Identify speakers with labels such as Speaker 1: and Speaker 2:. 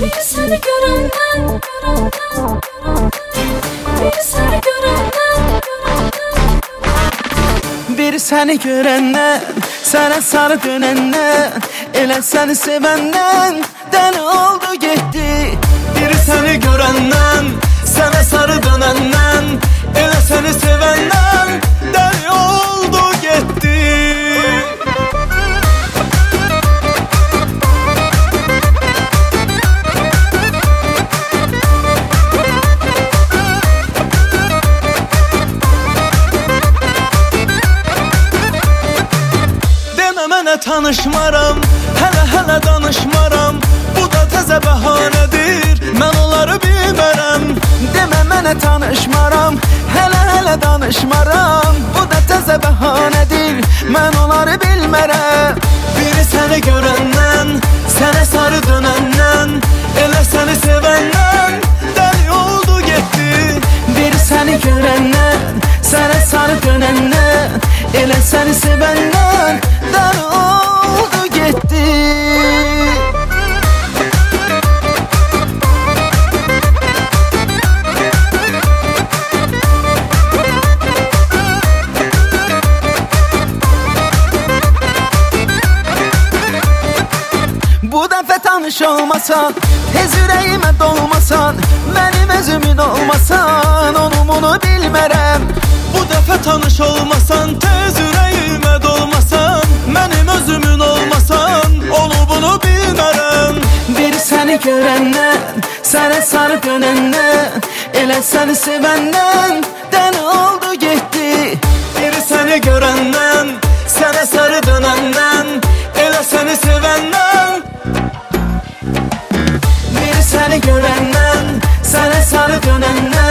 Speaker 1: Bir seni görenden, bir seni görenden,
Speaker 2: bir seni görenden, sana sarı dönenden, elə seni sevenden deli oldu gitti.
Speaker 3: Bir seni görenden, sana sarı dönenden, elə seni sevenden deli oldu gitti. Mənə tanışmaram, hələ danışmaram. Bu da təzə bəhanədir, mən onları bilmərəm.
Speaker 2: Demə mənə tanışmaram, hələ danışmaram. Bu da təzə bəhanədir, mən onları bilmərəm.
Speaker 3: Biri səni görəndən, sənə sarı dönəndən, elə səni sevəndən dəli oldu getdi.
Speaker 2: Biri səni görəndən, sənə sarı dönəndən, elə səni sevəndən dəli oldu getdi. Bu dəfə tanış olmasan, tez ürəyimə dolmasan, mənim özümün olmasan, onu bunu bilmərəm.
Speaker 3: Bu dəfə tanış olmasan, tez ürəyimə dolmasan, mənim özümün olmasan, onu bunu bilmərəm.
Speaker 2: Bir səni görəndən, sənə sarı dönəndən, elə səni sevəndən dəli oldu getdi.
Speaker 3: Bir səni görəndən, sənə sarı dönəndən, elə səni sevəndən.
Speaker 2: Bir səni görəndən, sənə sarı dönəndən,